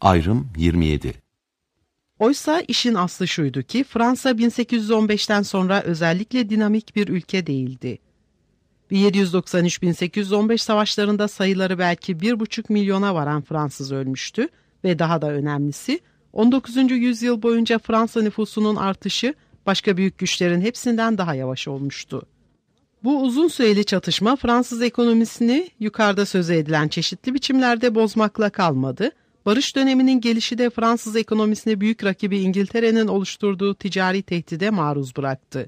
Ayrım 27. Oysa işin aslı şuydu ki Fransa 1815'ten sonra özellikle dinamik bir ülke değildi. 1793-1815 savaşlarında sayıları belki 1,5 milyona varan Fransız ölmüştü ve daha da önemlisi 19. yüzyıl boyunca Fransa nüfusunun artışı başka büyük güçlerin hepsinden daha yavaş olmuştu. Bu uzun süreli çatışma Fransız ekonomisini yukarıda söze edilen çeşitli biçimlerde bozmakla kalmadı. Barış döneminin gelişi de Fransız ekonomisini büyük rakibi İngiltere'nin oluşturduğu ticari tehdide maruz bıraktı.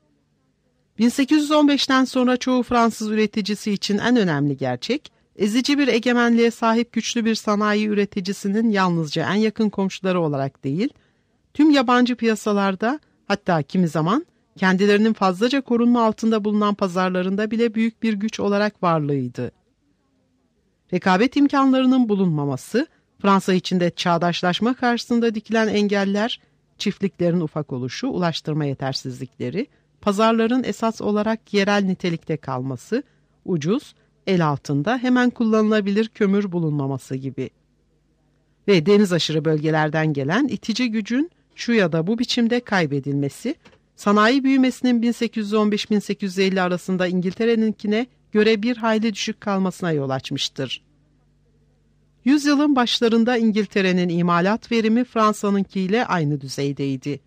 1815'ten sonra çoğu Fransız üreticisi için en önemli gerçek, ezici bir egemenliğe sahip güçlü bir sanayi üreticisinin yalnızca en yakın komşuları olarak değil, tüm yabancı piyasalarda, hatta kimi zaman kendilerinin fazlaca korunma altında bulunan pazarlarında bile büyük bir güç olarak varlığıydı. Rekabet imkanlarının bulunmaması, Fransa içinde çağdaşlaşma karşısında dikilen engeller, çiftliklerin ufak oluşu, ulaştırma yetersizlikleri, pazarların esas olarak yerel nitelikte kalması, ucuz, el altında hemen kullanılabilir kömür bulunmaması gibi. Ve deniz aşırı bölgelerden gelen itici gücün şu ya da bu biçimde kaybedilmesi, sanayi büyümesinin 1815-1850 arasında İngiltere'ninkine göre bir hayli düşük kalmasına yol açmıştır. Yüzyılın başlarında İngiltere'nin imalat verimi Fransa'nınkiyle aynı düzeydeydi.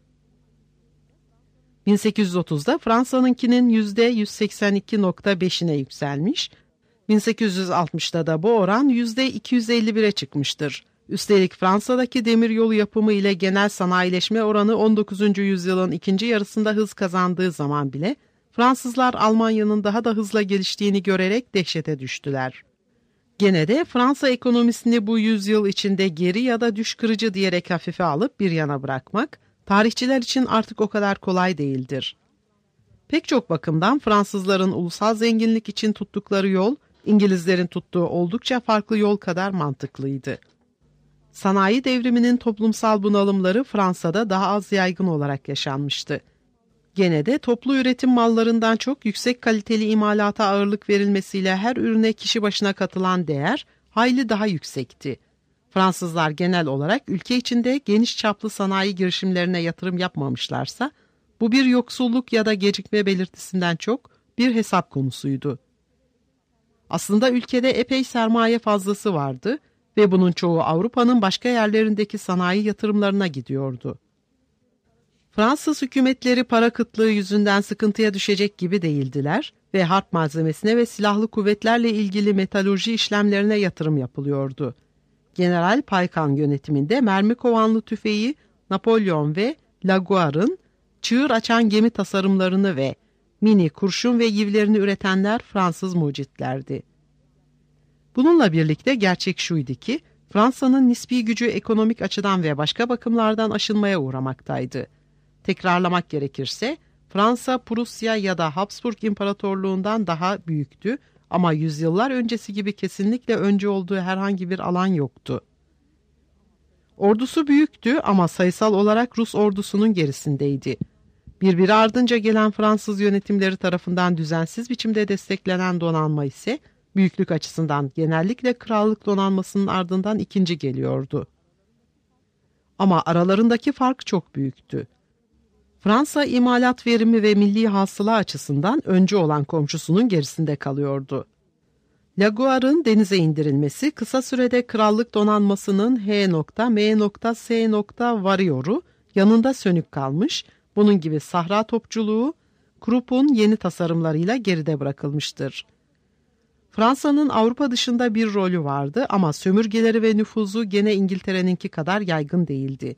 1830'da Fransa'nınkinin %182,5'ine yükselmiş, 1860'da da bu oran %251'e çıkmıştır. Üstelik Fransa'daki demiryolu yapımı ile genel sanayileşme oranı 19. yüzyılın ikinci yarısında hız kazandığı zaman bile Fransızlar Almanya'nın daha da hızla geliştiğini görerek dehşete düştüler. Gene de Fransa ekonomisini bu yüzyıl içinde geri ya da düş kırıcı diyerek hafife alıp bir yana bırakmak, tarihçiler için artık o kadar kolay değildir. Pek çok bakımdan Fransızların ulusal zenginlik için tuttukları yol, İngilizlerin tuttuğu oldukça farklı yol kadar mantıklıydı. Sanayi devriminin toplumsal bunalımları Fransa'da daha az yaygın olarak yaşanmıştı. Gene de toplu üretim mallarından çok yüksek kaliteli imalata ağırlık verilmesiyle her ürüne kişi başına katılan değer hayli daha yüksekti. Fransızlar genel olarak ülke içinde geniş çaplı sanayi girişimlerine yatırım yapmamışlarsa, bu bir yoksulluk ya da gecikme belirtisinden çok bir hesap konusuydu. Aslında ülkede epey sermaye fazlası vardı ve bunun çoğu Avrupa'nın başka yerlerindeki sanayi yatırımlarına gidiyordu. Fransız hükümetleri para kıtlığı yüzünden sıkıntıya düşecek gibi değildiler ve harp malzemesine ve silahlı kuvvetlerle ilgili metalurji işlemlerine yatırım yapılıyordu. General Paykhan yönetiminde mermi kovanlı tüfeği Napolyon ve Laguerre'ın çığır açan gemi tasarımlarını ve mini kurşun ve yivlerini üretenler Fransız mucitlerdi. Bununla birlikte gerçek şuydu ki Fransa'nın nispi gücü ekonomik açıdan ve başka bakımlardan aşınmaya uğramaktaydı. Tekrarlamak gerekirse Fransa, Prusya ya da Habsburg İmparatorluğundan daha büyüktü ama yüzyıllar öncesi gibi kesinlikle önce olduğu herhangi bir alan yoktu. Ordusu büyüktü ama sayısal olarak Rus ordusunun gerisindeydi. Birbiri ardınca gelen Fransız yönetimleri tarafından düzensiz biçimde desteklenen donanma ise büyüklük açısından genellikle krallık donanmasının ardından ikinci geliyordu. Ama aralarındaki fark çok büyüktü. Fransa imalat verimi ve milli hasıla açısından önce olan komşusunun gerisinde kalıyordu. Laguerre'ın denize indirilmesi kısa sürede krallık donanmasının H.M.S. varıyoru yanında sönük kalmış, bunun gibi sahra topçuluğu Krupp'un yeni tasarımlarıyla geride bırakılmıştır. Fransa'nın Avrupa dışında bir rolü vardı ama sömürgeleri ve nüfuzu gene İngiltere'ninki kadar yaygın değildi.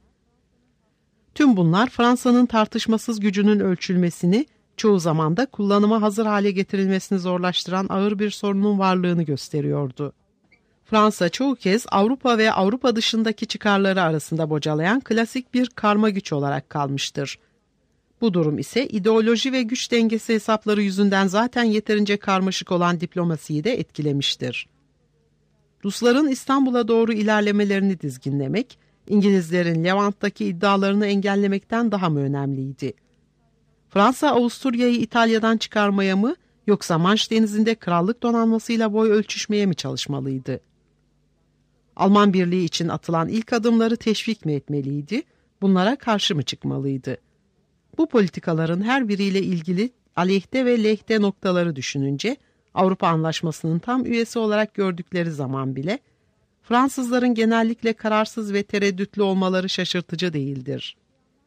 Tüm bunlar Fransa'nın tartışmasız gücünün ölçülmesini, çoğu zaman da kullanıma hazır hale getirilmesini zorlaştıran ağır bir sorunun varlığını gösteriyordu. Fransa çoğu kez Avrupa ve Avrupa dışındaki çıkarları arasında bocalayan klasik bir karma güç olarak kalmıştır. Bu durum ise ideoloji ve güç dengesi hesapları yüzünden zaten yeterince karmaşık olan diplomasiyi de etkilemiştir. Rusların İstanbul'a doğru ilerlemelerini dizginlemek, İngilizlerin Levant'taki iddialarını engellemekten daha mı önemliydi? Fransa Avusturya'yı İtalya'dan çıkarmaya mı yoksa Manş Denizi'nde krallık donanmasıyla boy ölçüşmeye mi çalışmalıydı? Alman birliği için atılan ilk adımları teşvik mi etmeliydi, bunlara karşı mı çıkmalıydı? Bu politikaların her biriyle ilgili aleyhte ve lehte noktaları düşününce, Avrupa Anlaşması'nın tam üyesi olarak gördükleri zaman bile, Fransızların genellikle kararsız ve tereddütlü olmaları şaşırtıcı değildir.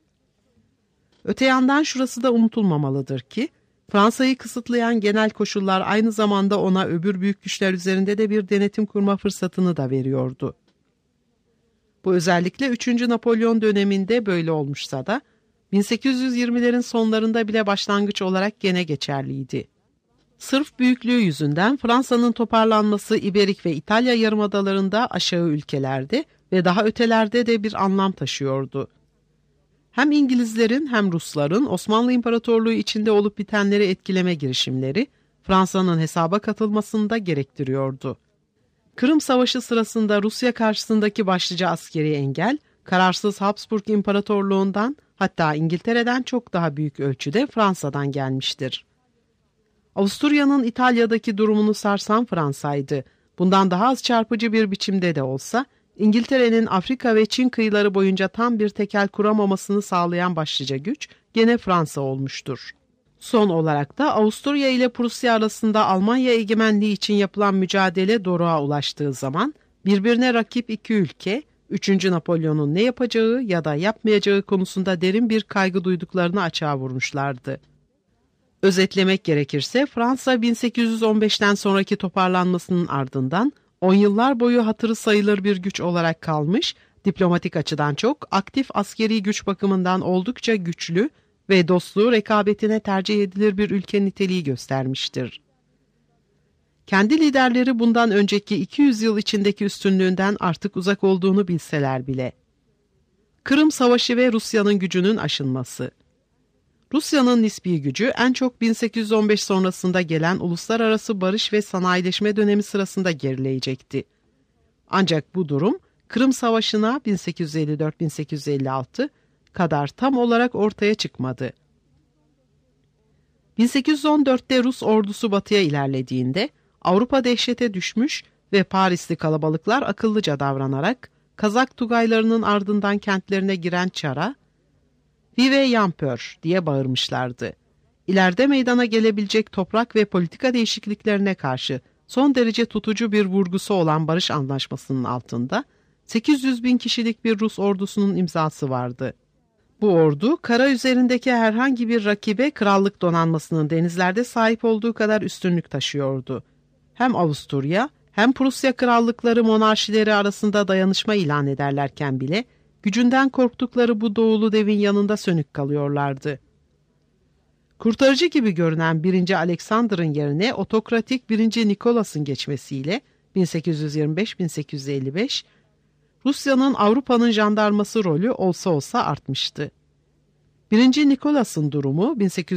Öte yandan şurası da unutulmamalıdır ki, Fransa'yı kısıtlayan genel koşullar aynı zamanda ona öbür büyük güçler üzerinde de bir denetim kurma fırsatını da veriyordu. Bu özellikle 3. Napolyon döneminde böyle olmuşsa da, 1820'lerin sonlarında bile başlangıç olarak gene geçerliydi. Sırf büyüklüğü yüzünden Fransa'nın toparlanması İberik ve İtalya yarımadalarında aşağı ülkelerde ve daha ötelerde de bir anlam taşıyordu. Hem İngilizlerin hem Rusların Osmanlı İmparatorluğu içinde olup bitenleri etkileme girişimleri Fransa'nın hesaba katılmasını da gerektiriyordu. Kırım Savaşı sırasında Rusya karşısındaki başlıca askeri engel, kararsız Habsburg İmparatorluğundan hatta İngiltere'den çok daha büyük ölçüde Fransa'dan gelmiştir. Avusturya'nın İtalya'daki durumunu sarsan Fransa'ydı. Bundan daha az çarpıcı bir biçimde de olsa, İngiltere'nin Afrika ve Çin kıyıları boyunca tam bir tekel kuramamasını sağlayan başlıca güç gene Fransa olmuştur. Son olarak da Avusturya ile Prusya arasında Almanya egemenliği için yapılan mücadele doruğa ulaştığı zaman birbirine rakip iki ülke, 3. Napolyon'un ne yapacağı ya da yapmayacağı konusunda derin bir kaygı duyduklarını açığa vurmuşlardı. Özetlemek gerekirse Fransa 1815'ten sonraki toparlanmasının ardından 10 yıllar boyu hatırı sayılır bir güç olarak kalmış, diplomatik açıdan çok, aktif askeri güç bakımından oldukça güçlü ve dostluğu rekabetine tercih edilir bir ülke niteliği göstermiştir. Kendi liderleri bundan önceki 200 yıl içindeki üstünlüğünden artık uzak olduğunu bilseler bile. Kırım Savaşı ve Rusya'nın gücünün aşılması. Rusya'nın nispi gücü en çok 1815 sonrasında gelen uluslararası barış ve sanayileşme dönemi sırasında gerileyecekti. Ancak bu durum Kırım Savaşı'na 1854-1856 kadar tam olarak ortaya çıkmadı. 1814'te Rus ordusu batıya ilerlediğinde Avrupa dehşete düşmüş ve Parisli kalabalıklar akıllıca davranarak Kazak Tugaylarının ardından kentlerine giren Çar'a "Vive Yampör" diye bağırmışlardı. İleride meydana gelebilecek toprak ve politika değişikliklerine karşı son derece tutucu bir vurgusu olan barış anlaşmasının altında 800 bin kişilik bir Rus ordusunun imzası vardı. Bu ordu, kara üzerindeki herhangi bir rakibe krallık donanmasının denizlerde sahip olduğu kadar üstünlük taşıyordu. Hem Avusturya hem Prusya krallıkları monarşileri arasında dayanışma ilan ederlerken bile gücünden korktukları bu doğulu devin yanında sönük kalıyorlardı. Kurtarıcı gibi görünen 1. Alexander'ın yerine otokratik 1. Nikolas'ın geçmesiyle 1825-1855 Rusya'nın Avrupa'nın jandarması rolü olsa olsa artmıştı. 1. Nikolas'ın durumu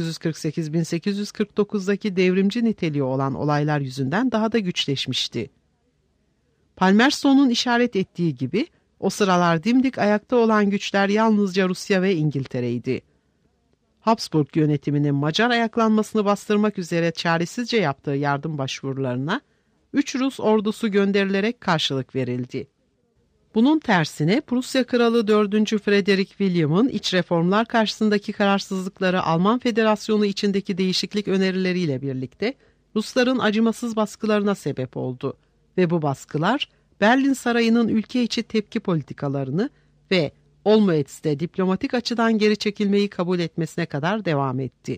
1848-1849'daki devrimci niteliği olan olaylar yüzünden daha da güçleşmişti. Palmerston'un işaret ettiği gibi o sıralar dimdik ayakta olan güçler yalnızca Rusya ve İngiltere'ydi. Habsburg yönetiminin Macar ayaklanmasını bastırmak üzere çaresizce yaptığı yardım başvurularına 3 Rus ordusu gönderilerek karşılık verildi. Bunun tersine Prusya Kralı 4. Frederick William'ın iç reformlar karşısındaki kararsızlıkları Alman Federasyonu içindeki değişiklik önerileriyle birlikte Rusların acımasız baskılarına sebep oldu ve bu baskılar Berlin Sarayı'nın ülke içi tepki politikalarını ve Olmüetz'te diplomatik açıdan geri çekilmeyi kabul etmesine kadar devam etti.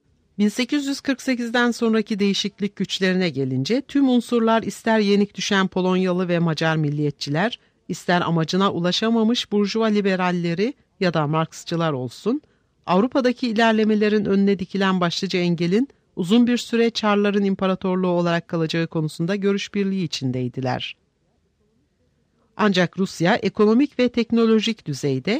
1848'den sonraki değişiklik güçlerine gelince tüm unsurlar ister yenik düşen Polonyalı ve Macar milliyetçiler, ister amacına ulaşamamış burjuva liberalleri ya da Marksçılar olsun, Avrupa'daki ilerlemelerin önüne dikilen başlıca engelin uzun bir süre Çarların imparatorluğu olarak kalacağı konusunda görüş birliği içindeydiler. Ancak Rusya ekonomik ve teknolojik düzeyde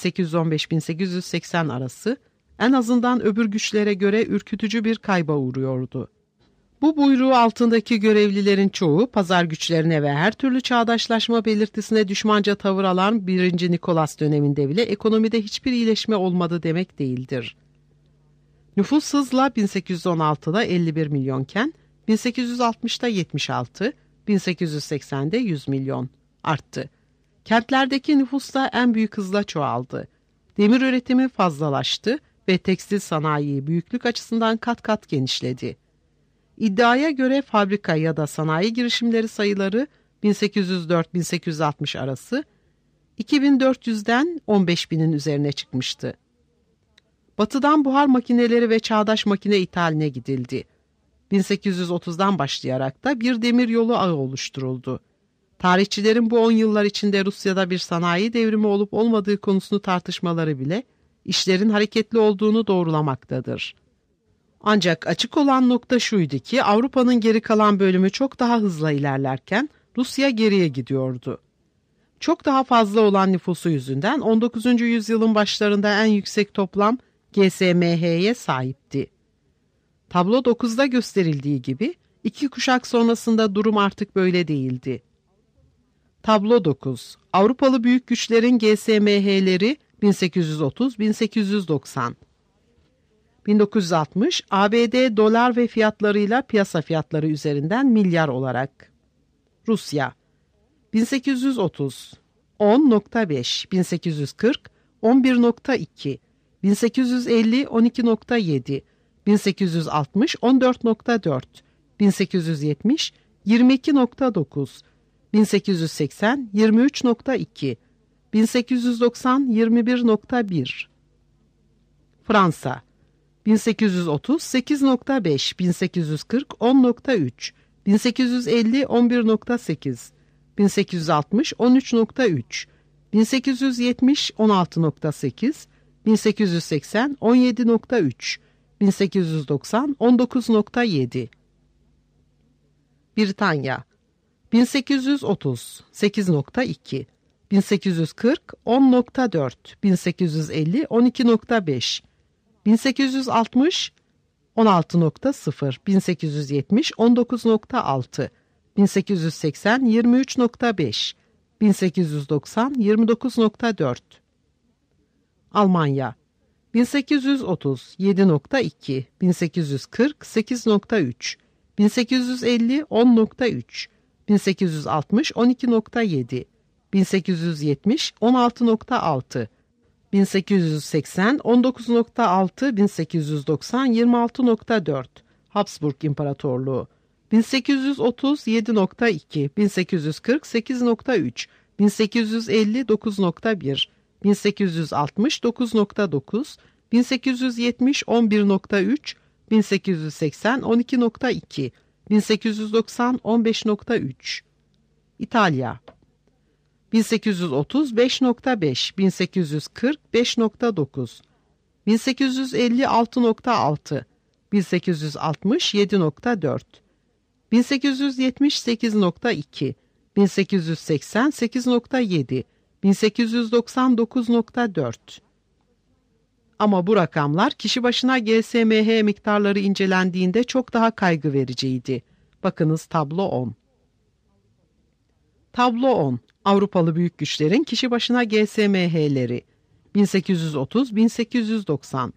1815-1880 arası en azından öbür güçlere göre ürkütücü bir kayba uğruyordu. Bu buyruğu altındaki görevlilerin çoğu pazar güçlerine ve her türlü çağdaşlaşma belirtisine düşmanca tavır alan 1. Nikolas döneminde bile ekonomide hiçbir iyileşme olmadı demek değildir. Nüfus hızla 1816'da 51 milyonken 1860'da 76, 1880'de 100 milyon. arttı. Kentlerdeki nüfus da en büyük hızla çoğaldı. Demir üretimi fazlalaştı ve tekstil sanayi büyüklük açısından kat kat genişledi. İddiaya göre fabrika ya da sanayi girişimleri sayıları 1804-1860 arası 2400'den 15.000'in üzerine çıkmıştı. Batıdan buhar makineleri ve çağdaş makine ithaline gidildi. 1830'dan başlayarak da bir demir yolu ağı oluşturuldu. Tarihçilerin bu 10 yıllar içinde Rusya'da bir sanayi devrimi olup olmadığı konusunu tartışmaları bile işlerin hareketli olduğunu doğrulamaktadır. Ancak açık olan nokta şuydu ki Avrupa'nın geri kalan bölümü çok daha hızla ilerlerken Rusya geriye gidiyordu. Çok daha fazla olan nüfusu yüzünden 19. yüzyılın başlarında en yüksek toplam GSMH'ye sahipti. Tablo 9'da gösterildiği gibi 2 kuşak sonrasında durum artık böyle değildi. Tablo 9. Avrupalı büyük güçlerin GSMH'leri 1830-1890. 1960 ABD dolar ve fiyatlarıyla piyasa fiyatları üzerinden milyar olarak. Rusya 1830 10.5, 1840 11.2, 1850 12.7, 1860 14.4, 1870 22.9, 1880 23.2, 1890 21.1. Fransa 1830 8.5, 1840 10.3, 1850 11.8, 1860 13.3, 1870 16.8, 1880 17.3, 1890 19.7. Britanya 1830 8.2, 1840 10.4, 1850 12.5, 1860 16.0, 1870 19.6, 1880 23.5, 1890 29.4. Almanya 1830 7.2, 1840 8.3, 1850 10.3, 1860 12.7, 1870 16.6, 1880 19.6, 1890 26.4. Habsburg İmparatorluğu 1830 7.2, 1840 8.3, 1850 9.1, 1860 9.9, 1870 11.3, 1880 12.2, 1890 15.3. İtalya 1830 5.5, 1840 5.9, 1850 6.6, 1860 7.4, 1870 8.2, 1880 8.7, 1899.4. Ama bu rakamlar kişi başına GSMH miktarları incelendiğinde çok daha kaygı vericiydi. Bakınız tablo 10. Tablo 10. Avrupalı büyük güçlerin kişi başına GSMH'leri 1830-1890.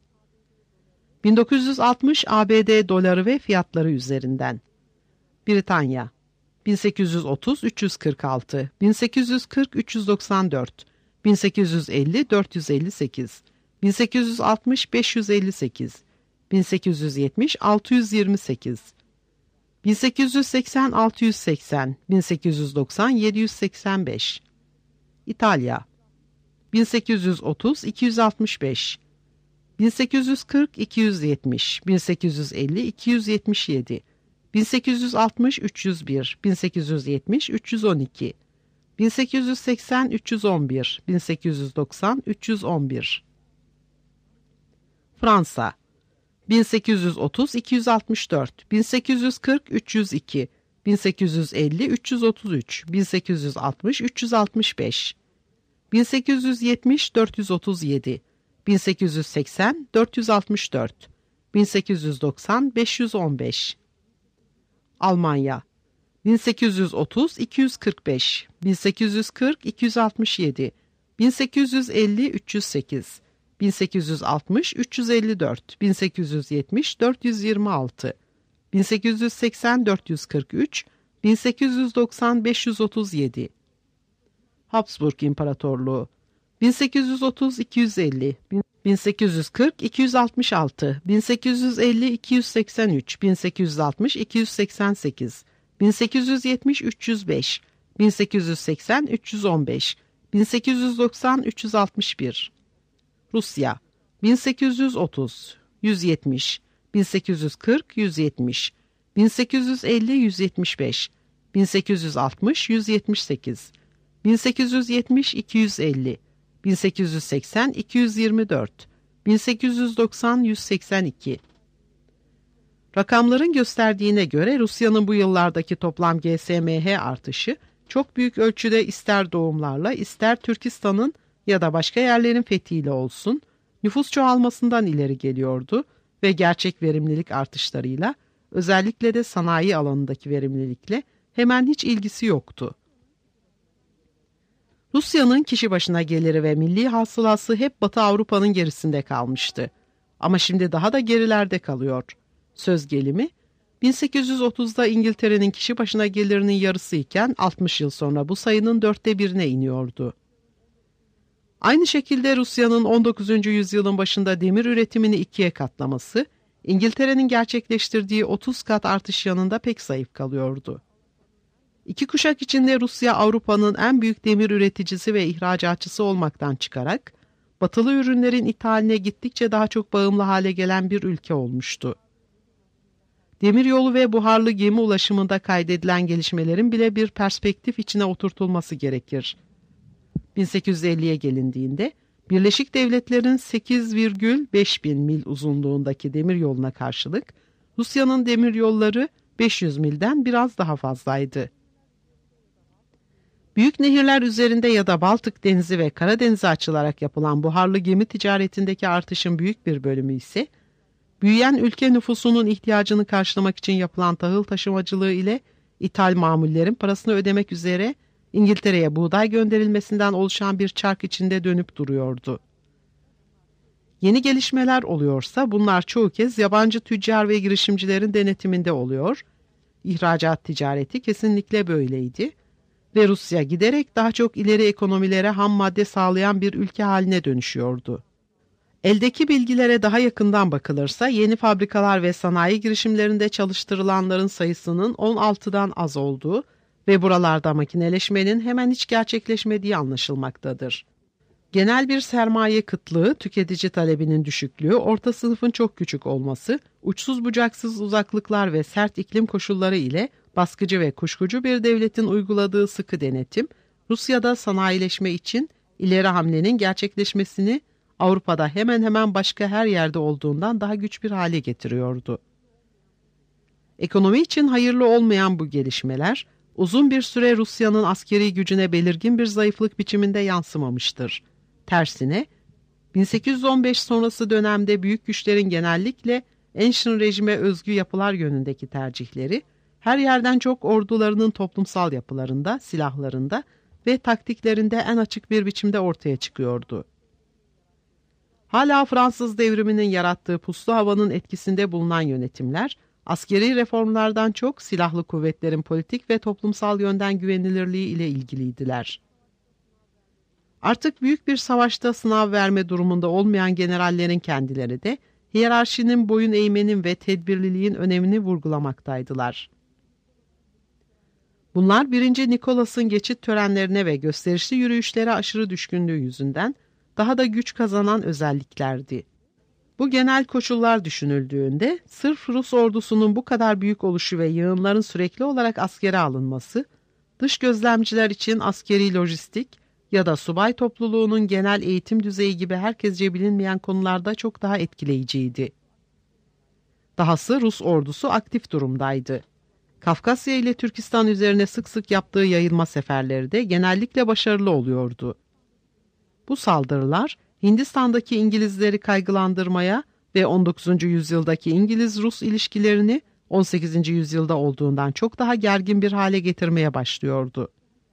1960 ABD doları ve fiyatları üzerinden. Britanya 1830 346, 1840 394, 1850 458, 1860 558, 1870 628, 1880 680, 1890 785. İtalya 1830 265, 1840 270, 1850 277, 1860 301, 1870 312, 1880 311, 1890 311. Fransa 1830 264, 1840 302, 1850 333, 1860 365, 1870 437, 1880 464, 1890 515. Almanya 1830 245, 1840 267, 1850 308, 1860 354, 1870 426, 1880 443, 1890 537. Habsburg İmparatorluğu 1830-250, 1840-266, 1850-283, 1860-288, 1870-305, 1880-315, 1890-361. Rusya 1830, 170, 1840, 170, 1850, 175, 1860, 178, 1870, 250, 1880, 224, 1890, 182. Rakamların gösterdiğine göre Rusya'nın bu yıllardaki toplam GSM-H artışı çok büyük ölçüde ister doğumlarla ister Türkistan'ın ya da başka yerlerin fethiyle olsun nüfus çoğalmasından ileri geliyordu ve gerçek verimlilik artışlarıyla özellikle de sanayi alanındaki verimlilikle hemen hiç ilgisi yoktu. Rusya'nın kişi başına geliri ve milli hasılası hep Batı Avrupa'nın gerisinde kalmıştı. Ama şimdi daha da gerilerde kalıyor. Söz gelimi, 1830'da İngiltere'nin kişi başına gelirinin yarısı iken 60 yıl sonra bu sayının 1/4'e iniyordu. Aynı şekilde Rusya'nın 19. yüzyılın başında demir üretimini 2'ye katlaması, İngiltere'nin gerçekleştirdiği 30 kat artış yanında pek zayıf kalıyordu. 2 kuşak içinde Rusya Avrupa'nın en büyük demir üreticisi ve ihracatçısı olmaktan çıkarak, batılı ürünlerin ithaline gittikçe daha çok bağımlı hale gelen bir ülke olmuştu. Demiryolu ve buharlı gemi ulaşımında kaydedilen gelişmelerin bile bir perspektif içine oturtulması gerekir. 1850'ye gelindiğinde, Birleşik Devletler'in 8,5 bin mil uzunluğundaki demiryoluna karşılık, Rusya'nın demiryolları 500 milden biraz daha fazlaydı. Büyük nehirler üzerinde ya da Baltık Denizi ve Karadeniz'e açılarak yapılan buharlı gemi ticaretindeki artışın büyük bir bölümü ise, büyüyen ülke nüfusunun ihtiyacını karşılamak için yapılan tahıl taşımacılığı ile ithal mamullerin parasını ödemek üzere İngiltere'ye buğday gönderilmesinden oluşan bir çark içinde dönüp duruyordu. Yeni gelişmeler oluyorsa bunlar çoğu kez yabancı tüccar ve girişimcilerin denetiminde oluyor. İhracat ticareti kesinlikle böyleydi ve Rusya giderek daha çok ileri ekonomilere ham madde sağlayan bir ülke haline dönüşüyordu. Eldeki bilgilere daha yakından bakılırsa yeni fabrikalar ve sanayi girişimlerinde çalıştırılanların sayısının 16'dan az olduğu ve buralarda makineleşmenin hemen hiç gerçekleşmediği anlaşılmaktadır. Genel bir sermaye kıtlığı, tüketici talebinin düşüklüğü, orta sınıfın çok küçük olması, uçsuz bucaksız uzaklıklar ve sert iklim koşulları ile baskıcı ve kuşkucu bir devletin uyguladığı sıkı denetim, Rusya'da sanayileşme için ileri hamlenin gerçekleşmesini Avrupa'da hemen hemen başka her yerde olduğundan daha güç bir hale getiriyordu. Ekonomi için hayırlı olmayan bu gelişmeler, uzun bir süre Rusya'nın askeri gücüne belirgin bir zayıflık biçiminde yansımamıştır. Tersine, 1815 sonrası dönemde büyük güçlerin genellikle Enşin rejime özgü yapılar yönündeki tercihleri, her yerden çok ordularının toplumsal yapılarında, silahlarında ve taktiklerinde en açık bir biçimde ortaya çıkıyordu. Hala Fransız devriminin yarattığı puslu havanın etkisinde bulunan yönetimler, askeri reformlardan çok silahlı kuvvetlerin politik ve toplumsal yönden güvenilirliği ile ilgiliydiler. Artık büyük bir savaşta sınav verme durumunda olmayan generallerin kendileri de hiyerarşinin boyun eğmenin ve tedbirliliğin önemini vurgulamaktaydılar. Bunlar 1. Nikolas'ın geçit törenlerine ve gösterişli yürüyüşlere aşırı düşkünlüğü yüzünden daha da güç kazanan özelliklerdi. Bu genel koşullar düşünüldüğünde sırf Rus ordusunun bu kadar büyük oluşu ve yığınların sürekli olarak askere alınması, dış gözlemciler için askeri lojistik ya da subay topluluğunun genel eğitim düzeyi gibi herkesce bilinmeyen konularda çok daha etkileyiciydi. Dahası Rus ordusu aktif durumdaydı. Kafkasya ile Türkistan üzerine sık sık yaptığı yayılma seferleri de genellikle başarılı oluyordu. Bu saldırılar Hindistan'daki İngilizleri kaygılandırmaya ve 19. yüzyıldaki İngiliz-Rus ilişkilerini 18. yüzyılda olduğundan çok daha gergin bir hale getirmeye başlıyordu.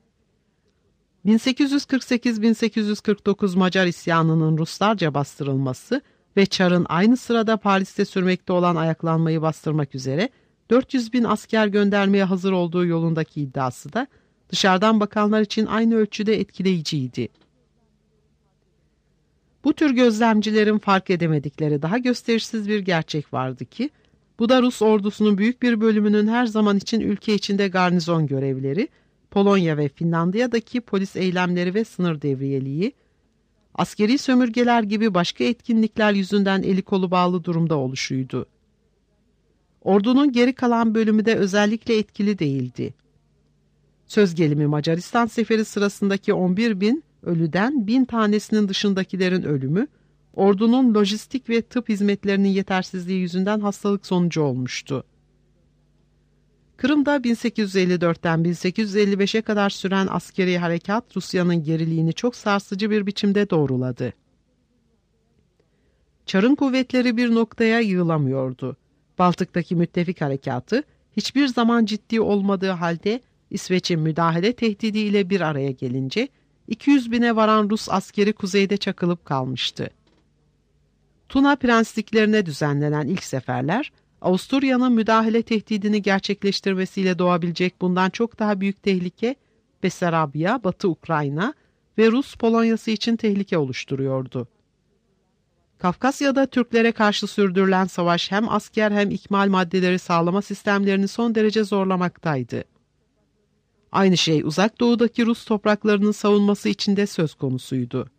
1848-1849 Macar isyanının Ruslarca bastırılması ve Çar'ın aynı sırada Paris'te sürmekte olan ayaklanmayı bastırmak üzere 400 bin asker göndermeye hazır olduğu yolundaki iddiası da dışarıdan bakanlar için aynı ölçüde etkileyiciydi. Bu tür gözlemcilerin fark edemedikleri daha gösterişsiz bir gerçek vardı ki, bu da Rus ordusunun büyük bir bölümünün her zaman için ülke içinde garnizon görevleri, Polonya ve Finlandiya'daki polis eylemleri ve sınır devriyeliği, askeri sömürgeler gibi başka etkinlikler yüzünden eli kolu bağlı durumda oluşuydu. Ordunun geri kalan bölümü de özellikle etkili değildi. Söz gelimi Macaristan seferi sırasındaki 11.000 ölüden 1.000 tanesinin dışındakilerin ölümü, ordunun lojistik ve tıp hizmetlerinin yetersizliği yüzünden hastalık sonucu olmuştu. Kırım'da 1854'ten 1855'e kadar süren askeri harekat Rusya'nın geriliğini çok sarsıcı bir biçimde doğruladı. Çarın kuvvetleri bir noktaya yığılamıyordu. Baltık'taki müttefik harekatı hiçbir zaman ciddi olmadığı halde İsveç'in müdahale tehdidiyle bir araya gelince 200.000'e varan Rus askeri kuzeyde çakılıp kalmıştı. Tuna prensliklerine düzenlenen ilk seferler, Avusturya'nın müdahale tehdidini gerçekleştirmesiyle doğabilecek bundan çok daha büyük tehlike, Besarabya, Batı Ukrayna ve Rus Polonyası için tehlike oluşturuyordu. Kafkasya'da Türklere karşı sürdürülen savaş hem asker hem ikmal maddeleri sağlama sistemlerini son derece zorlamaktaydı. Aynı şey Uzak Doğu'daki Rus topraklarının savunması için de söz konusuydu.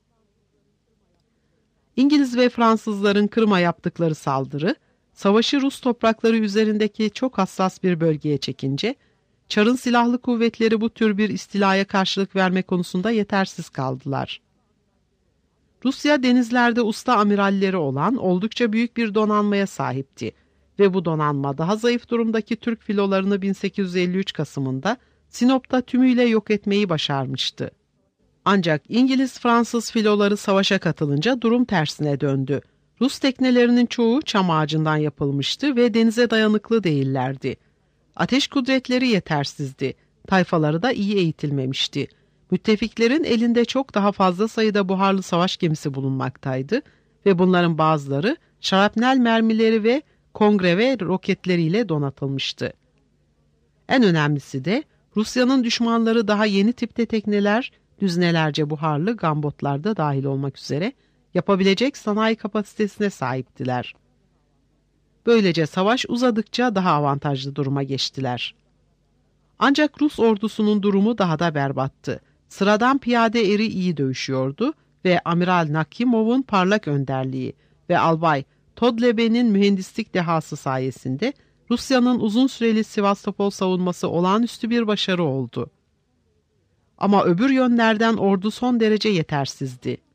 İngiliz ve Fransızların Kırım'a yaptıkları saldırı, savaşı Rus toprakları üzerindeki çok hassas bir bölgeye çekince, Çar'ın silahlı kuvvetleri bu tür bir istilaya karşılık verme konusunda yetersiz kaldılar. Rusya denizlerde usta amiralleri olan oldukça büyük bir donanmaya sahipti ve bu donanma daha zayıf durumdaki Türk filolarını 1853 Kasım'ında Sinop'ta tümüyle yok etmeyi başarmıştı. Ancak İngiliz-Fransız filoları savaşa katılınca durum tersine döndü. Rus teknelerinin çoğu çam ağacından yapılmıştı ve denize dayanıklı değillerdi. Ateş kudretleri yetersizdi. Tayfaları da iyi eğitilmemişti. Müttefiklerin elinde çok daha fazla sayıda buharlı savaş gemisi bulunmaktaydı ve bunların bazıları şarapnel mermileri ve kongreve roketleriyle donatılmıştı. En önemlisi de Rusya'nın düşmanları daha yeni tipte tekneler, düzinelerce buharlı gambotlar da dahil olmak üzere yapabilecek sanayi kapasitesine sahiptiler. Böylece savaş uzadıkça daha avantajlı duruma geçtiler. Ancak Rus ordusunun durumu daha da berbattı. Sıradan piyade eri iyi dövüşüyordu ve Amiral Nakimov'un parlak önderliği ve Albay Todlebe'nin mühendislik dehası sayesinde Rusya'nın uzun süreli Sivastopol savunması olağanüstü bir başarı oldu. Ama öbür yönlerden ordu son derece yetersizdi.